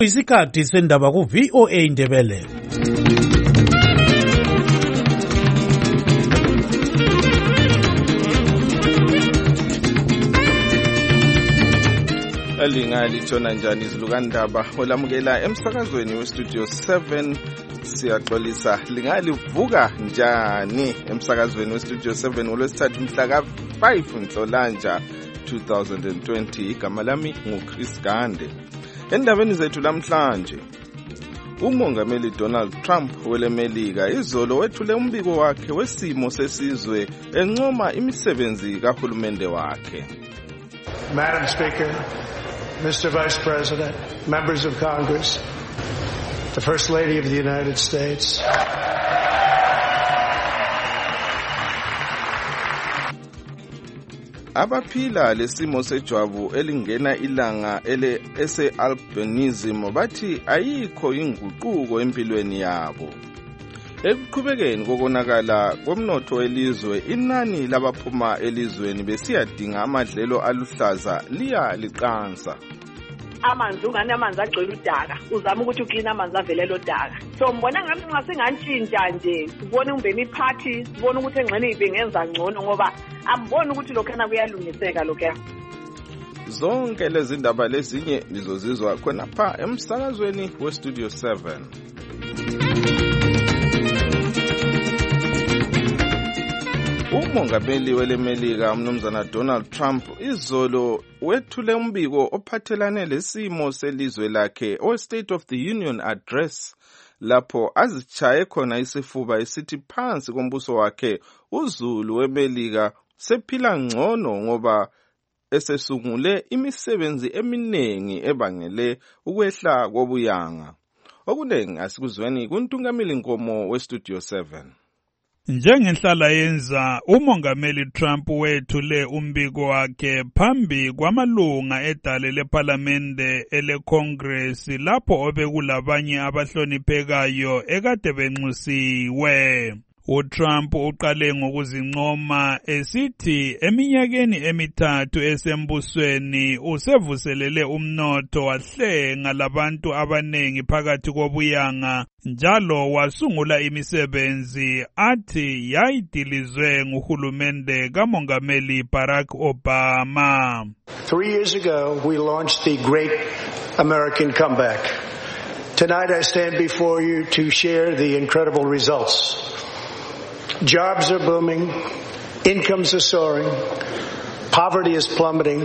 Isikhathi sendaba ku VOA Indebele. Lithona njani izilukandaba olamukela emsakazweni westudio 7 siyaxolisa lingalivuka njani emsakazweni westudio 7 ngolwesithathu mhla ka-5 Nhlolanja 2020. Igama lami nguChris Gande. Endabeni zethu namhlanje, umongameli Donald Trump welemelika izolo wethule umbiko wakhe wesimo sesizwe encoma imisebenzi kahulumende wakhe. Madam Speaker, Mr. Vice President, members of Congress, the First Lady of the United States. Abaphila lesimo sejwabu elingena ilanga ese-albinism bathi ayikho inguquko empilweni yabo. Ekuqhubekeni kokonakala komnotho welizwe, inani labaphuma elizweni besiyadinga amadlelo aluhlaza liya liqansa. Amanzi ungani amanzi agcwele udaka, uzama ukuthi uklina amanzi avelela odaka. So mbona ngathi nxa singantshintsha nje, sibone umbeni iphathi, sibone ukuthi engxenye ibengenza ngcono ngoba amboni ukuthi lokhana kuyalungiseka lokho. Zonke lezi ndaba lezinye nizozizwa khona pha emsakazweni westudio 7. Umongameli welemelika umnumzana Donald Trump izolo wethule umbiko ophathelane lesimo selizwe lakhe State of the Union Address, lapho azichaye khona isifuba esithi phansi kombuso wakhe uZulu wemelika sephila ngcono ngoba esesungule imisebenzi eminengi ebangele ukwehla kobuyanga. Okunengi asikuzweni kuntungameli Nkomo westudio 7. Njengenhlala yenza, umongameli Trump wethule umbiko wakhe phambi kwamalunga edale lePhalamende eleCongress lapho obekulabanye abahloniphekayo ekade benxusiwe. UTrump uqale ngokuzincoma esithi eminyakeni emithathu esembusweni usevuselele umnotho wahlenga labantu abanengi phakathi kobuyanga njalo wasungula imisebenzi athi yayidilizwe nguhulumende kamongameli Barack Obama. 3 years ago, we launched the Great American Comeback. Tonight I stand before you to share the incredible results. Jobs are booming, incomes are soaring, poverty is plummeting,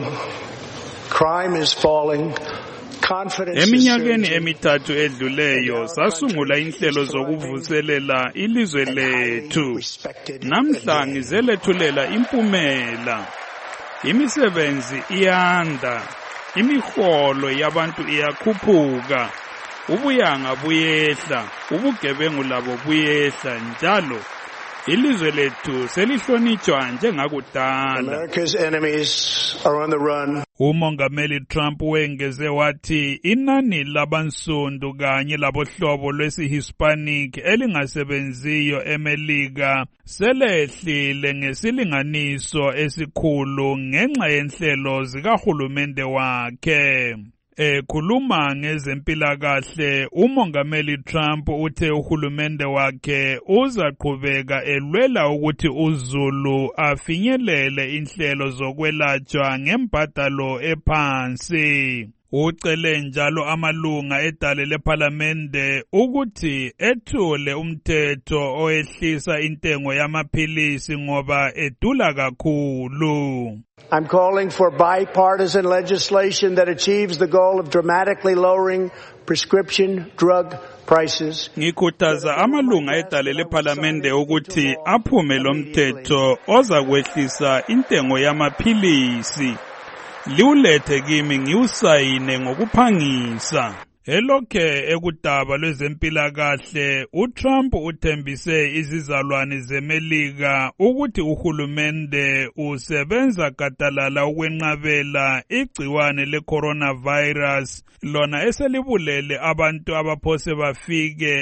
crime is falling, confidence is eminyakeni emithathu edluleyo sasungula inhlelo zokuvuselela ilizwe lethu. Namhla ngizelethulela impumela. Imisebenzi iyanda, imiholo yabantu iyakhuphuka, ubuyanga buyehla, ubugebengu labo buyehla njalo. Ilizwe lethu selihlonitshwa njengakudala. America's enemies are on the run. Umongameli Trump wengeze wathi inani labansundu kanye labohlobo lwesihispanic elingasebenziyo emelika selehlile ngesilinganiso esikhulu ngenxa yenhlelo zikahulumende wakhe. Ekhuluma ngezempilakahle, umongameli Trump uthe uhulumende wakhe uzaqhubeka elwela ukuthi uZulu afinyelele inhlelo zokwelatshwa ngembadalo ephansi. Ucele njalo amalunga edale lePhalamende ukuthi ethule umthetho owehlisa intengo yamaphilisi ngoba edula kakhulu. I'm calling for bipartisan legislation that achieves the goal of dramatically lowering prescription drug prices. Ngikhuthaza amalunga edale lePhalamende ukuthi aphume lo mthetho ozakwehlisa intengo yamaphilisi. Liulethe kimi ngiusayine ngokuphangisa. Elokhe ekudaba lwezempilakahle, uTrump uthembise izizalwane zemelika ukuthi uhulumende usebenza gadalala ukwenqabela igciwane le-coronavirus, lona eselibulele abantu abaphose bafike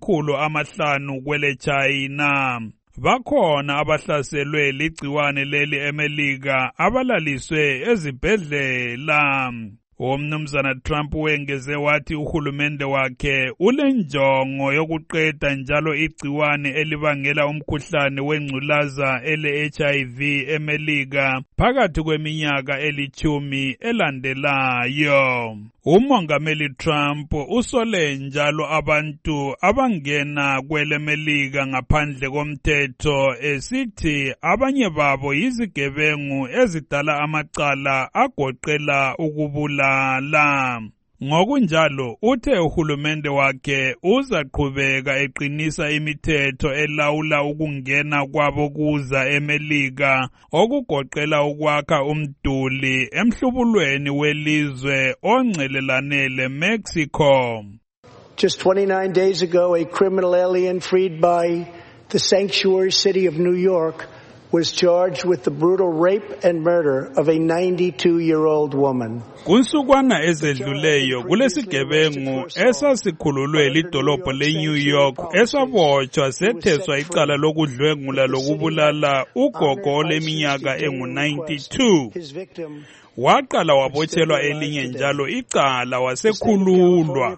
500 kwele China. Bakhona abahlaselwe ligciwane leli emelika abalaliswe ezibhedlela. Umnumzana Trump wengeze wathi uhulumende wakhe ulenjongo yokuqeda njalo igciwane elibangela umkhuhlane wengculaza ele-HIV eMelika phakathi kweminyaka eli-10 elandelayo. Umongameli Trump usole njalo abantu abangena kweleMelika ngaphandle komthetho esithi abanye babo yizigebengu ezidala amacala agoqela ukubulala. Ngokunjalo uthe uhulumende wakhe uzaqhubeka eqinisa imithetho elawula ukungena kwabo kuza eMelika okugoqela ukwakha umduli emhlubulweni welizwe oncelelane leMexico. Just 29 days ago, a criminal alien freed by the sanctuary city of New York was charged with the brutal rape and murder of a 92-year-old woman. Kunsukwana ezedluleyo kulesigebengu esasikhululwe lidolobho leNew York esabotshwa setheswa icala lokudlwengula lokubulala ugogo oleminyaka engu-92. Waqala wabotshelwa elinye njalo icala wasekhululwa.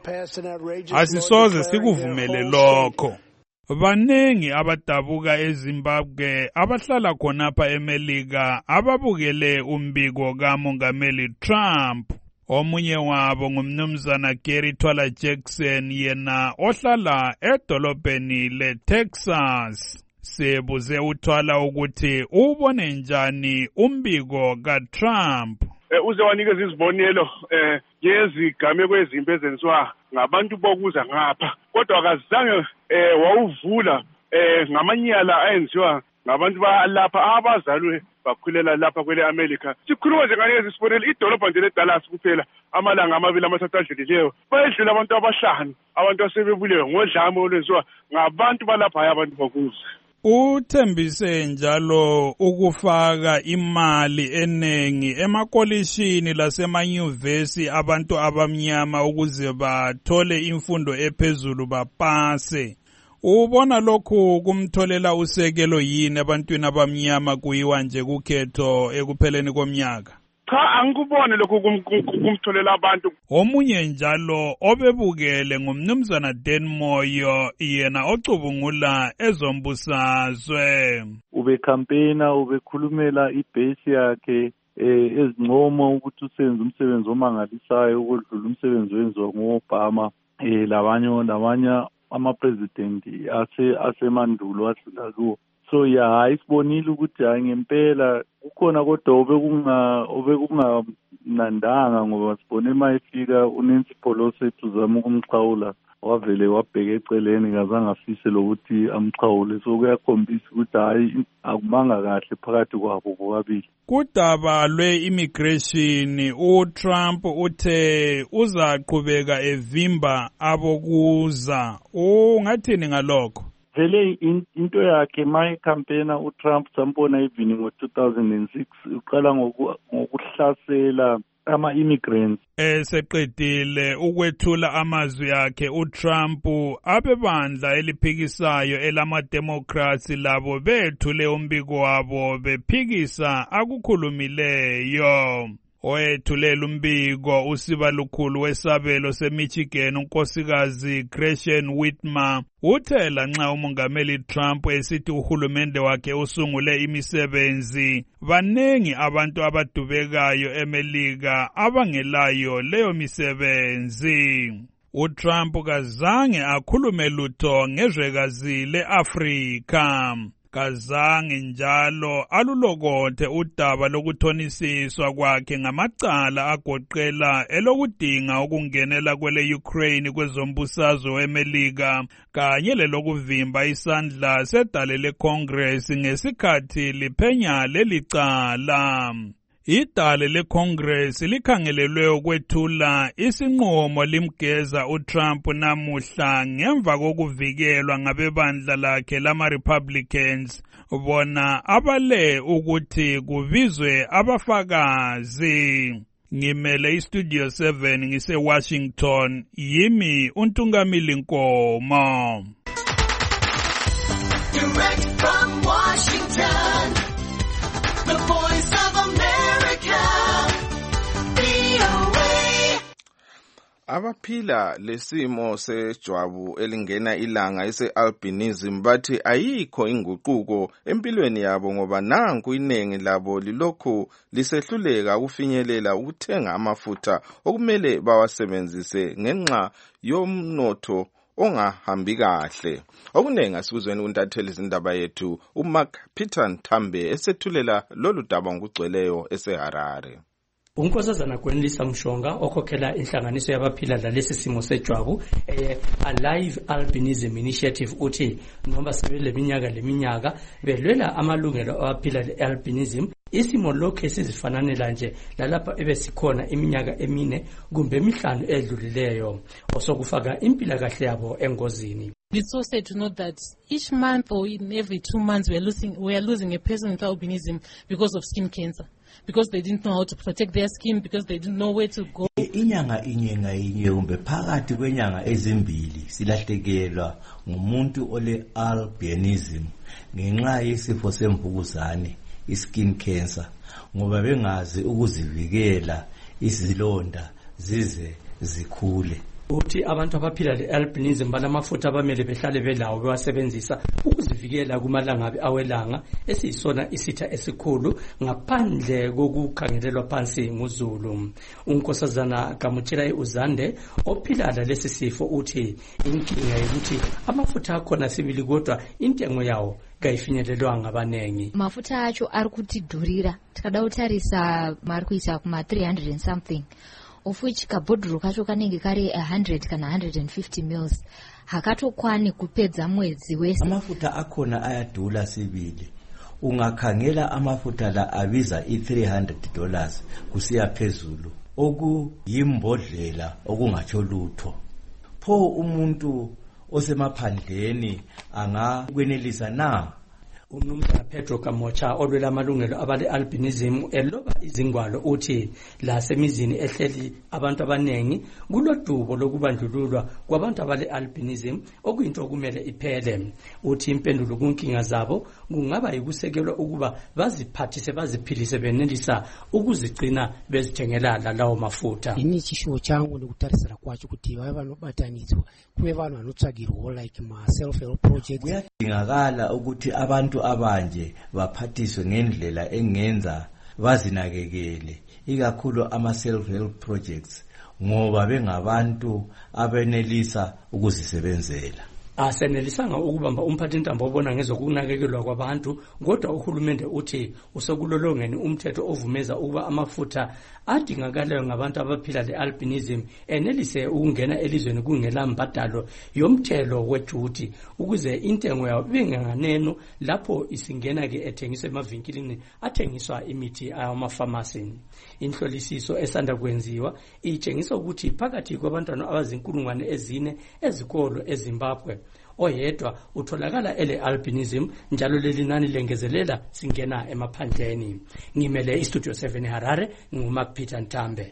Asisoze sikuvumele lokho. Banengi abadabuka eZimbabwe abahlala khonapha eMelika ababukele umbiko kamongameli Trump. Omunye wabo ngumnumzana Gary Twala Jackson yena ohlala edolobheni leTexas. Sebuze uThwala ukuthi ubone njani umbiko kaTrump. Uzewanikeza izibonelo yezigameko ezimbi ezenziwa ngabantu bokuza ngapha kodwa akazange wawuvula ngamanyala ayenziwa ngabantu balapha abazalwe bakhulela lapha kwele America. Sikhuluma nje nganikeza isibonelo idolobha nje leDallas kuphela amalanga amabili amathathu adlulileyo bayedlula abantu abahlanu abantu asebebulewe ngodlame olwenziwa ngabantu balapha abantu bokuza. Uthembise njalo ukufaka imali enengi emakolishini lasemanyuvesi abantu abamnyama ukuze bathole imfundo ephezulu bapase. Ubona lokhu kumtholela usekelo yini ebantwini abamnyama kuyiwa nje kukhetho ekupheleni komnyaka? Cha angikubone lokhu kumtholela abantu. Omunye njalo obebukele ngumnumzana Dan Moyo yena ocubungula ezombusazwe. Ubekampena ubekhulumela ibase yakhe ezincomo ukuthi usenze umsebenzi omangalisayo ukudlula umsebenzi wenziwa ngoObama labanye ama-president asemandulo adlula kuwo. So isibonile ukuthi hayi ngempela kukhona kodwa obekunganandanga ngoba sibone mayefika uNancy Pelosi uzama ukumxhawula wavele wabheka eceleni ngazange afise lokuthi amxhawule. So kuyakhombisa ukuthi hayi akumanga kahle phakathi kwabo bobabili. Kudaba lwe-immigration uTrump uthe uzaqhubeka evimba abokuza. Ungathini ngalokho? Vele into yakhe mayekampena uTrump sambona even ngo-2006 uqala ngokuhlasela ama-immigrants. Eseqedile ukwethula amazwi akhe uTrump abebandla eliphikisayo elama-Democrats labo bethule umbiko wabo bephikisa akukhulumileyo. Owethulela umbiko usibalukhulu wesabelo seMichigan unkosikazi Gretchen Whitmer uthe lanxa umongameli Trump esithi uhulumende wakhe usungule imisebenzi banengi abantu abadubekayo eMelika abangelayo leyo misebenzi. uTrump kazange akhulume lutho ngezwekazi leAfrika. Kazange njalo alulokothe udaba lokuthonisiswa kwakhe ngamacala agoqela elokudinga ukungenela kwele Ukraine kwezombusazwe weMelika kanye lelokuvimba isandla sedale leCongress ngesikhathi liphenya lelicala. Idale leCongress likhangelelwe ukwethula isinqumo limgeza uTrump namuhla ngemva kokuvikelwa ngabebandla lakhe lama-Republicans bona abale ukuthi kubizwe abafakazi. Ngimele iStudio 7 ngise-Washington, yimi uNtungamili Nkomo. Direct from Washington, the voice of America, VOA. Abaphila lesimo sejwabu elingena ilanga ese-albinism bathi ayikho inguquko empilweni yabo ngoba nanku iningi labo lilokhu lisehluleka ukufinyelela ukuthenga amafutha okumele bawasebenzise ngenxa yomnotho ongahambi kahle. Okuningi asikuzweni kuntatheli izindaba yethu uMark Peter Nthambe esethulela lolu daba ngokugcweleyo eseHarare. Unkosazana Gwenlisa Mshonga okhokhela inhlanganiso yabaphila lalesi simo sejwabu Alive Albinism Initiative uthi noma sebeleminyaka belwela amalungelo abaphila le-albinism isimo lokho esizifananela nje lalapha ebesikhona iminyaka emine kumbe emihlanu edlulileyo osokufaka impilakahle yabo engozini. It's so sad to know that each month or in every 2 months we are losing a person with albinism because of skin cancer. Because they didn't know how to protect their skin, because they didn't know where to go. Inyanga inye kumbe phakathi kwenyanga ezimbili silahlekelwa ngumuntu ole albinism ngenxa yesifo semvukuzane, iskin cancer, ngoba bengazi ukuzivikela izilonda zize zikhule. Uthi abantu abaphila le-albinism balamafutha abamele behlale belawo bewasebenzisa ukuzivikela kumalangabi awelanga esiyisona isitha esikhulu ngaphandle kokukhangelelwa phansi nguzulu. Unkosazana Gamutshela Uzande ophila lesi sifo uthi inkinga yokuthi amafutha akhona sibili kodwa intengo yawo kayifinyelelwa ngabanengi. Mafutha acho ari kutidhurira tikada kutarisa mari kuisa kuma 300 and something. Of which kabhodhoro kacho kanenge kari 100 kana 150 mils hakatokwani kupedza mwedzi wese. Amafuta akhona ayadula sibili. Ungakhangela amafuta la abiza $300 kusiya phezulu okuyimbodlela okungatsho lutho. Pho umuntu osemaphandleni angakwenelisa na? Umnumzana Pedro Kamocha olwela amalungelo abale-albinism eloba izingwalo uthi lasemizini ehleli abantu abanengi kulodubo lokubandlululwa kwabantu abale-albinism okuyinto okumele iphele. Uthi impendulo kunkinga zabo kungaba yikusekelwa ukuba baziphathise baziphilise benelisa ukuzigcina bezithengela lawo mafutha. Ini chishuwo changu ndikutarisira kwacho kuti vava nobatanidzwa kuve vanhu vanotsvagirwawo like ma-self-help projects. Kuyadingakala ukuthi abantu abanje baphathiswe ngendlela engenza bazinakekele ikakhulu ama-self-help projects ngoba bengabantu abenelisa ukuzisebenzela. Asenelisanga ukubamba umphathintambo obona ngezokunakekelwa kwabantu kodwa uhulumende uthi usekulolongeni umthetho ovumeza ukuba amafutha adingakalayo ngabantu abaphila le-albinism enelise ukungena elizweni kungela mbadalo yomthelo wejuti ukuze intengo yawo ibinganeno lapho isingena-ke ethengiswa emavinkilini athengiswa imithi amafamasi. Inhlolisiso esanda kwenziwa itshengisa ukuthi phakathi kwabantwana abazinkulungwane ezine ezikolo eZimbabwe oyedwa utholakala ele-albinism njalo leli nani lengezelela singena emaphandleni. Ngimele iStudio 7 Harare nguMark Peter Nthambe.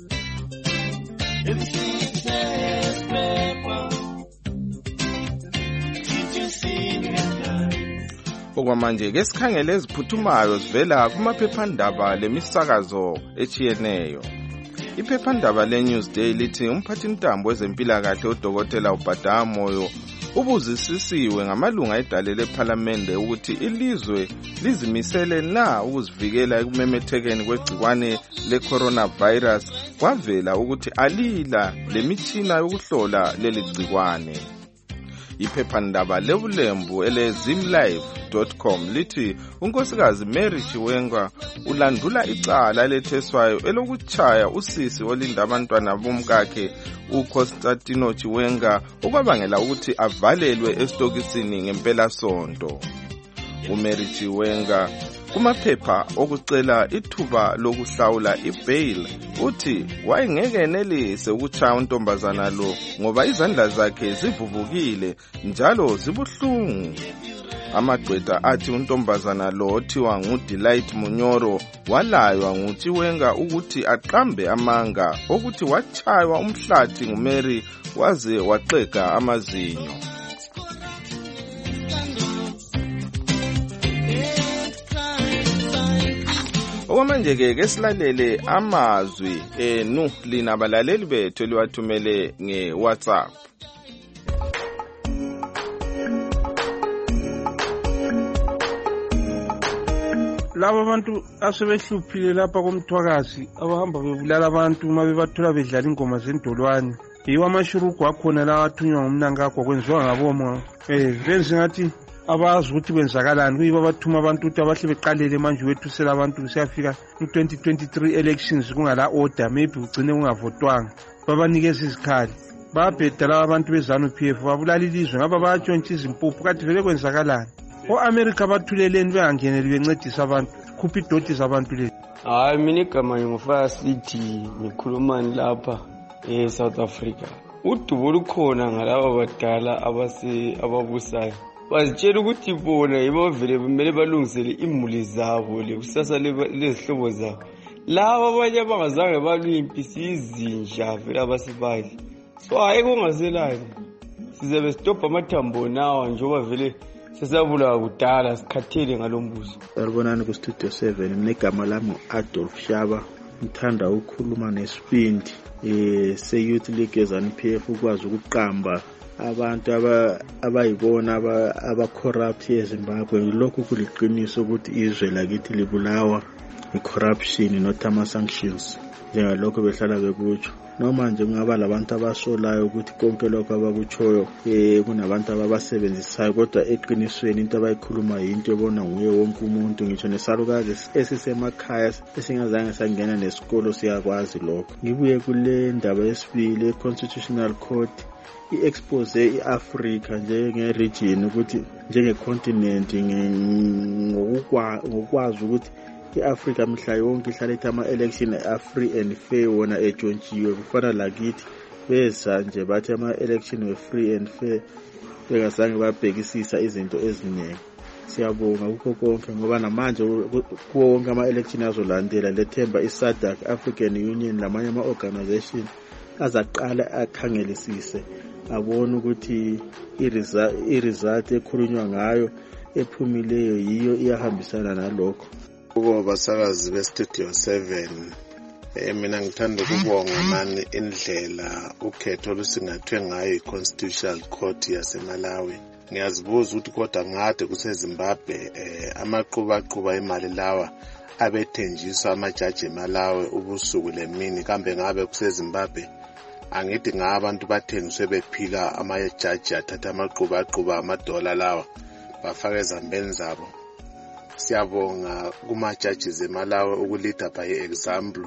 Okwamanje ke sikhangele eziphuthumayo zivela kumaphephandaba lemisakazo echiyeneyo. Iphephandaba leNewsday lithi umphathintambo wezempilakahle uDokotela uBhadama Moyo ubuzisisiwe ngamalunga edale lePhalamende ukuthi ilizwe lizimisele na ukuzivikela ekumemethekeni kwegcikwane leCoronavirus kwavela ukuthi alila lemitshina yokuhlola leli gcikwane. Iphephandaba lebulembu ele-zimlive.com lithi unkosikazi Mary Chiwenga ulandula icala eletheswayo elokuchaya usisi olinda abantwana bomkakhe uConstantino Chiwenga okwabangela ukuthi avalelwe estokisini ngempela sonto. uMary Chiwenga kumaphepha okucela ithuba lokuhlawula ibail uthi wayengeke enelise ukuchaya untombazana lo ngoba izandla zakhe zivuvukile njalo zibuhlungu. Amagqwetha athi untombazana lo othiwa nguDelight Munyoro walaywa nguChiwenga ukuthi aqambe amanga okuthi wachaywa umhlathi nguMary waze waxega amazinyo. manje ke silalele amazwi enu lina abalaleli bethu liwathumele nge-WhatsApp. Laba abantu asebehluphile lapha komthwakazi abahamba bebulala abantu uma bebathola bedlala ingoma zendolwane. Yiwo amashurugu akhona lawa athunywa ngumnankakho kwenziwa ngabomo. Benze ngathi abazi ukuthi kwenzakalani kuyibo abathuma abantu ukuthi abahle beqalele manje wethusela abantu siyafika ku-2023 elections kungala order maybe ugcine kungavotwanga babanikeza izikhali babheda laba abantu beZANU-PF babulala ilizwe ngaba bayatshontsha izimpuphu kade vele kwenzakalani. O-America bathuleleni bengangeneli bencedisa abantu khupha idoti zabantu lezi. Hayi mina igama ngingufaya sithi ngikhulumani lapha South Africa. Udubo lukhona ngalaba badala ababusayo. Bazitshela ukuthi bona yibo vele kumele balungisele imuli zabo lekusasa lezihlobo zabo. Laba abanye abangazange balwimpi sizinja vele abasibali. So hayi kungaselani. Sizabe stop amathambo nawo njoba vele sesabula kudala sikhathele ngalombuzo. Salibonani ku Studio 7 mina igama lami Adolf Shaba ngithanda ukukhuluma nesibindi se-Youth League eZANU-PF ukwazi ukuqamba abantu abayibona aba-corrupt eZimbabwe. Lokhu kuliqiniso ukuthi izwe lakithi libulawa i-corruption not ama-sanctions njengalokho behlala bekutsho. Noma nje kungaba labantu abasolayo ukuthi konke lokho abakutshoyo kunabantu ababasebenzisayo kodwa eqinisweni into abayikhuluma yinto ebona nguye wonke umuntu ngisho nesalukazi esisemakhaya esingazange sangena nesikolo siyakwazi lokho. Ngibuye kule ndaba yesibili e-Constitutional Court i-expose i-Africa njenge-region ukuthi njenge-continent ngokwazi ukuthi i-Africa mhla yonke ihlala ithi ama-election a-free and fair wona etshontshiwe kufana lakithi beza nje bathi ama-election we-free and fair bengazange babhekisisa izinto eziningi. Siyabonga kukho konke ngoba namanje kuwo wonke ama-election azolandela lethemba i-SADC African Union lamanye ama-organization azaqala akhangelisise abone ukuthi i-result ekhulunywa ngayo ephumileyo yiyo iyahambisana nalokho. Basakazi be-Studio 7 mina ngithanda ukubonga mani indlela ukhetho olusingathwe ngayo i-Constitutional Court yaseMalawi. Ngiyazibuza ukuthi kodwa ngade kuseZimbabwe amaqhuba imali lawa abethenjiswa amajaji eMalawi ubusuku lemini kambe ngabe kuseZimbabwe angithi ngabantu bathengiswe bephila amajaji athatha amaqhuba amadola lawa bafaka ezambeni zabo. Siyabonga kumajaji eMalawi ukulida by example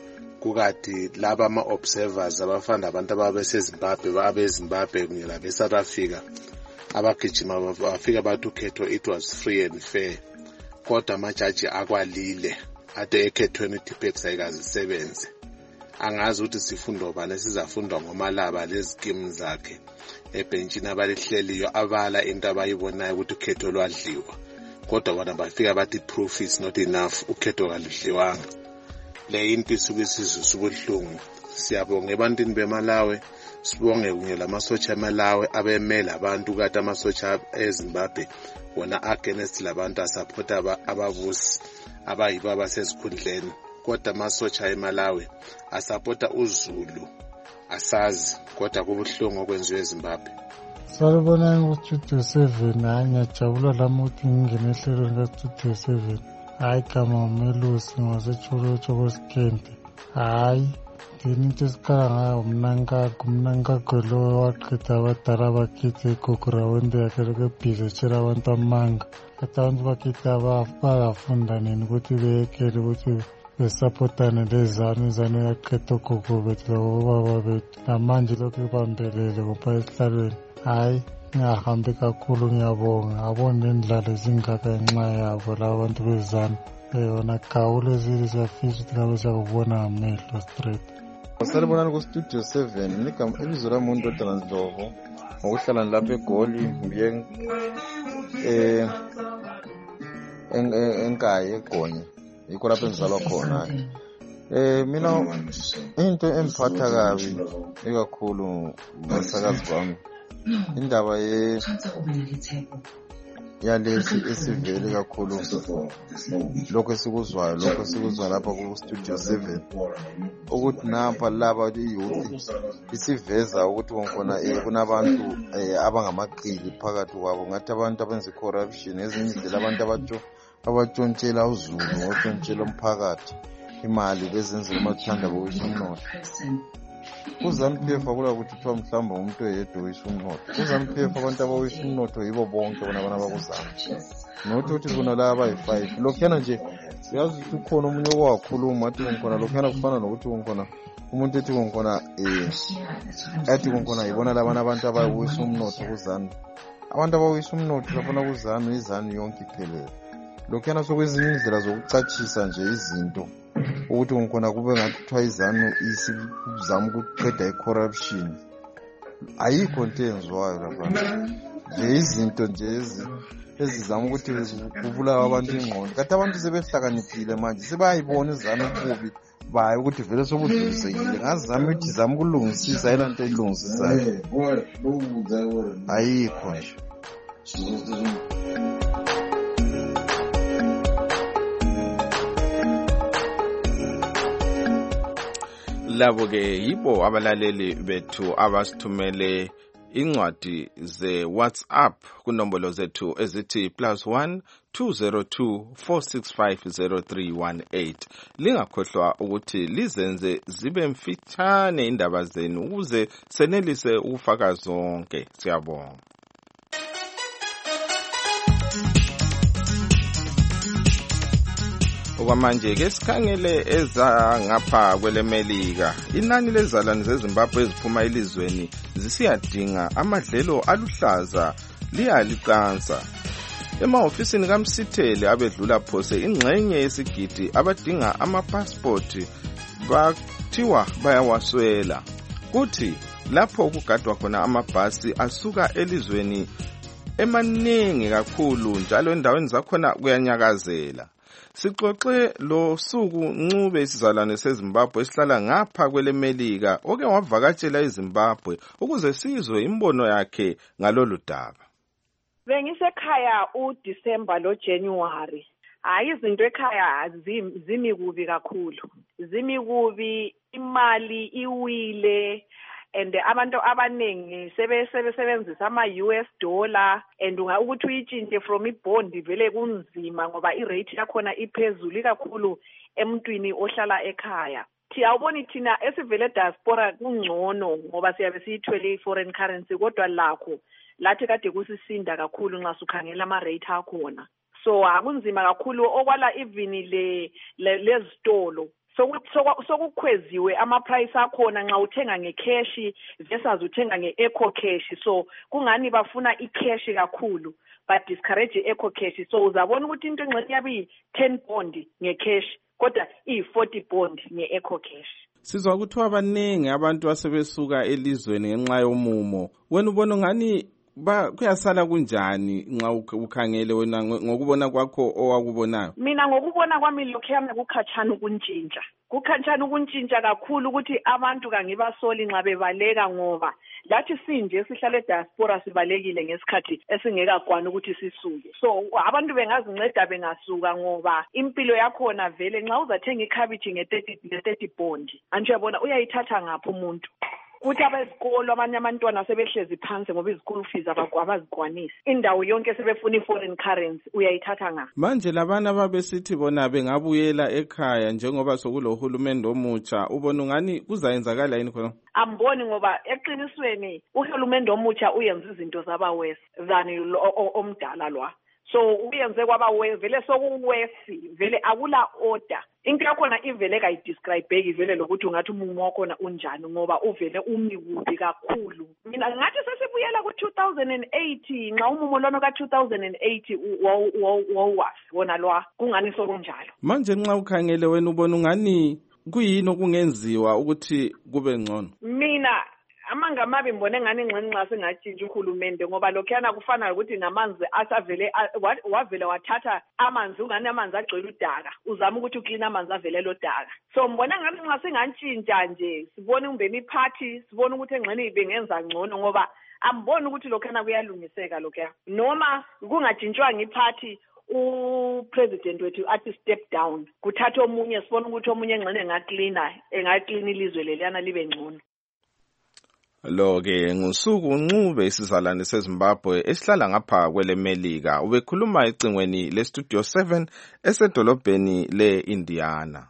kukati laba ama-observers abafana abantu ababeseZimbabwe babeZimbabwe kunye labe-South Africa abagijima bafika bathi ukhetho it was free and fair kodwa amajaji akwalile ade ekhethweni i-TPEX ayikazisebenze. Angazi ukuthi sifundo bani sizafundwa ngomalaba lezikimu zakhe ebhenjini abalihleliyo abala into abayibonayo ukuthi ukhetho lwadliwa kodwa bona bafika bathi proof is not enough ukhetho kalidliwanga. Le into isuke isizwe subuhlungu. Siyabonga ebantwini beMalawi sibonge kunye lamasotsha eMalawi abemela abantu kade amasotsha eZimbabwe wona against labantu asupporta ababusi abayibo abasezikhundleni kodwa amasotsha eMalawi asupporta uZulu asazi kodwa kubuhlungu okwenziwe eZimbabwe. Salibonani ku-Studio 7 hayi ngiyajabula lami ukuthi ngingene ehlelweni ka-Studio 7 hayi gama umelusi ngasetsholotsho kwesikende hayi ndini into esikhala ngayo umnankakho lo waqeda abadala bakithi egogorawende yakhe lokebhizi etshela abantu amanga kati abantu bakithi bagafunda nini ukuthi beyekele ukuthi besapotane lezanu yaqeda ogogo bethu labobaba bethu namanje lokhu ibambelele kupha esihlalweni. Hayi ngiyahambe kakhulu ngiyabonga abone nendlalo ezingaka ngenxa yabo laba bantu bezanu yona gawule zile siyafisa ukuthi ngabe siyakubona ngamehlo straight. Salibonani ku-Studio 7 ibizo lami uNdodana Ndlovu ngokuhlala lapha eGoli ngibuye enkayi eGonye yikho lapho engizalwa khona. Mina into emphatha kabi ikakhulu basakazi bami indaba yalesi esivele kakhulu lokho esikuzwayo lapha ku-Studio 7 ukuthi napha laba iyouth isiveza ukuthi khona kunabantu abangamaqili phakathi kwabo ngathi abantu abenza corruption ezinye indlela abantu abatshontshela uzulu ngotshontshela umphakathi imali bezenzela amathanda bokuwisa umnotho. KuZANU-PF akula ukuthi kuthiwa mhlawumbe umuntu oyedwa owisa umnotho. KuZANU-PF abantu abawisa umnotho yibo bonke bona bakuzana nothi ukuthi bona la abayi-5 lokhuyana nje uyazi ukuthi ukhona omunye okwakhuluma athi khona lokhuyana kufana nokuthi khona umuntu ethi khona athi khona yibona labana abantu abawisa umnotho kuZANU. Abantu abawisa umnotho bafuna kuZANU izanu yonke iphelele. Lokhuyana sokwezinye indlela zokucatshisa nje izinto ukuthi khona kube ngathi kuthiwa izanu isizama ukuqeda i-corruption. Ayikho into enziwayo lapha nje izinto nje ezizama ukuthi kubulawa abantu ingqondo. Kanti abantu sebehlakaniphile manje sebayayibona izanu kubi baye ukuthi vele sokudlulisekile ngazama ukuthi izama ukulungisisa yena into elungisisayo ayikho nje. Labo ke yibo abalaleli bethu abasithumele incwadi ze WhatsApp kunombolo zethu ezithi +1 202 465 0318. Lingakhohlwa ukuthi lizenze zibe mfitshane indaba zenu ukuze senelise ukufaka zonke. Siyabonga. Okwamanje ke sikhangele ngapha kwelemelika. Inani lezalwane zeZimbabwe eziphuma elizweni zisiyadinga amadlelo aluhlaza liyaliqansa. Emahofisini kaMsithele abedlula phose ingxenye yesigidi abadinga amapassport bathiwa bayawaswela. Kuthi lapho kugadwa khona amabhasi asuka elizweni emaningi kakhulu njalo endaweni zakhona kuyanyakazela. Sixoxe lo suku Ncube isizalwane seZimbabwe esihlala ngapha kwelemelika oke wavakatshela eZimbabwe ukuze sizwe imbono yakhe ngalolu daba. Bengisekhaya uDisemba lo January. Hayi izinto ekhaya zimikubi kakhulu. Zimikubi imali iwile and abantu abanengi sebesebenzisa ama-US dollar and ukuthi uyitshintshe from ibond vele kunzima ngoba irate yakhona iphezulu kakhulu emntwini ohlala ekhaya. Awuboni thina esivele diaspora kungcono ngoba siyabe siyithwele i-foreign currency kodwa lakho lathi kade kusisinda kakhulu nxa sukhangela ama-rate akhona. So akunzima kakhulu okwala even lezitolo. Sokukhweziwe ama-price akhona nxa uthenga ngecash versus uthenga nge-eco cash. So kungani bafuna i-cash kakhulu but discourage i-eco cash. So uzabona ukuthi into engxenye yabi 10 bond ngecash kodwa i-40 bond nge-eco cash. Sizwa ukuthi abaningi abantu asebesuka elizweni ngenxa yomumo. Wena ubona ngani kuyasala kunjani nxa ukhangele wena ngokubona kwakho owakubonayo? Mina ngokubona kwami lokho yami kukhatshana ukuntshintsha. Kukhatshana ukuntshintsha kakhulu ukuthi abantu kangibasoli nxa bebaleka ngoba lathi sinje sihlale diaspora sibalekile ngesikhathi esingekagwana ukuthi sisuke. So abantu bengazinceda bengasuka ngoba impilo yakhona vele nxa uzathenga ikhabithi nge-30 bond anje yabona uyayithatha ngapha umuntu. Uthi abesikolo abanye abantwana sebehlezi phansi ngoba izikolo fees abazikwanisi. Indawo yonke sebefuna i-foreign currency uyayithatha nga. Manje labana babesithi bona bengabuyela ekhaya njengoba sokulo hulumende omutsha ubona ngani kuzayenzakala yini khona? Amboni ngoba eqinisweni uhulumende omutsha uyenza izinto zaba worse than omdala lwa. So uyenze kwaba vele sokuwesi vele akula order. Into yakhona ivele kayidescribe vele lokuthi ungathi umumo wakhona unjani ngoba uvele umikubi kakhulu. Mina ngathi sesibuyela ku-2008 nxa umumo lona ka-2008 wawuwafi wona lwa kungani sokunjalo. Manje nxa ukhangele wena ubona ungani kuyini okungenziwa ukuthi kube ngcono? Mina amangamabi ngibone ngani ingxenye nxa singatshintsha uhulumende ngoba lokhuyana kufana ukuthi namanzi asavele wavele wathatha amanzi ungani amanzi agcwele udaka uzama ukuthi uklina amanzi avele lodaka so ngibone ngani nxa singatshintsha nje sibone umbeni party sibone ukuthi engxenye ibengenza ngcono ngoba amboni ukuthi lokhana kuyalungiseka lokho noma kungatshintshwa ngiphathi upresident wethu athi step down kuthatha omunye sibone ukuthi omunye engxenye engaklina ilizwe leliyana libe ngcono. Lo-ke ngusuku Ncube isizalwane seZimbabwe esihlala ngapha kwelemelika ubekhuluma ecingweni leStudio 7 esedolobheni le-Indiana.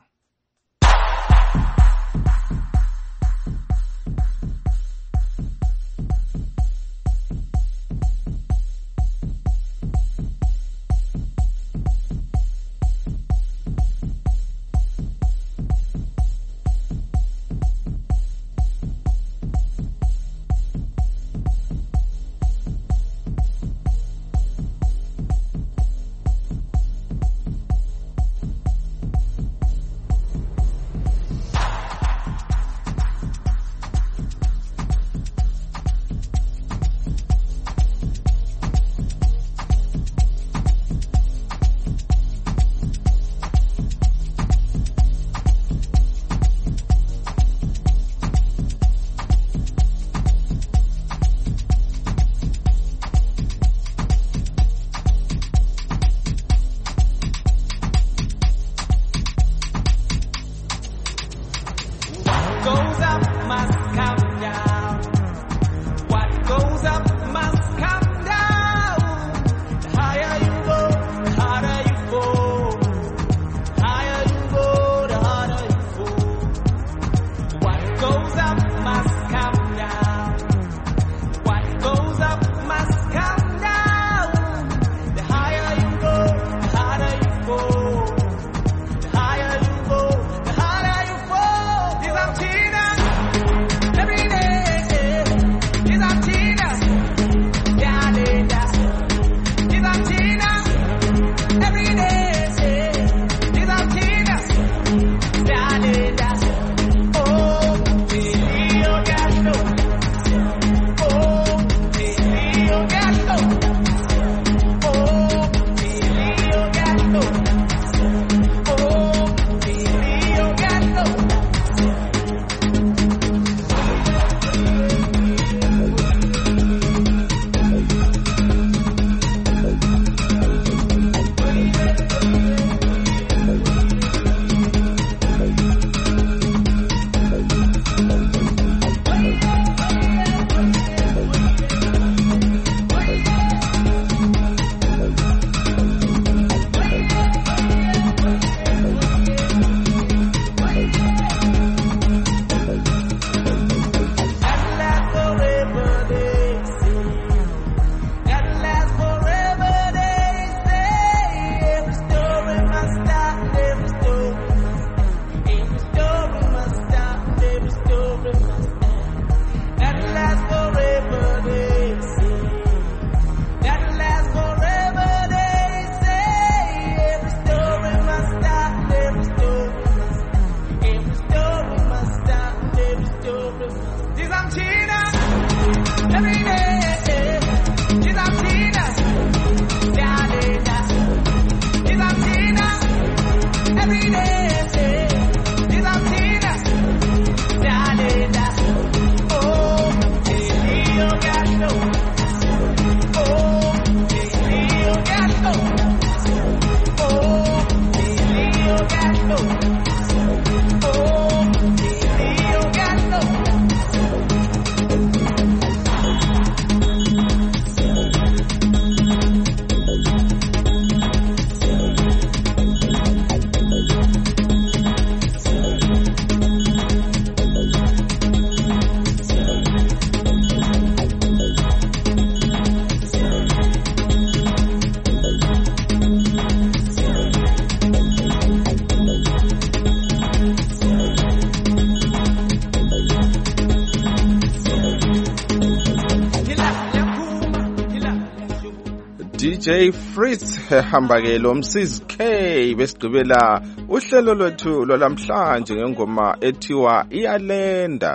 DJ Fritz hamba-ke lo Msizi K besigqibela uhlelo lwethu lwalamhlanje ngengoma ethiwa Iyalenda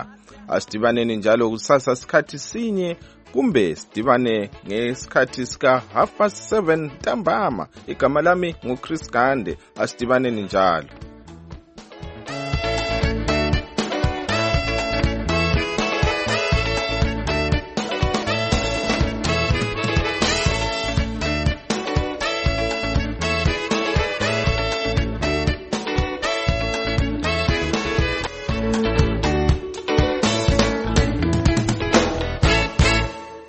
Asidibaneni njalo kusasa sikhathi sinye kumbe sidibane ngesikhathi sika 7:30 ntambama. Igama lami nguChris Gande. Asidibaneni njalo.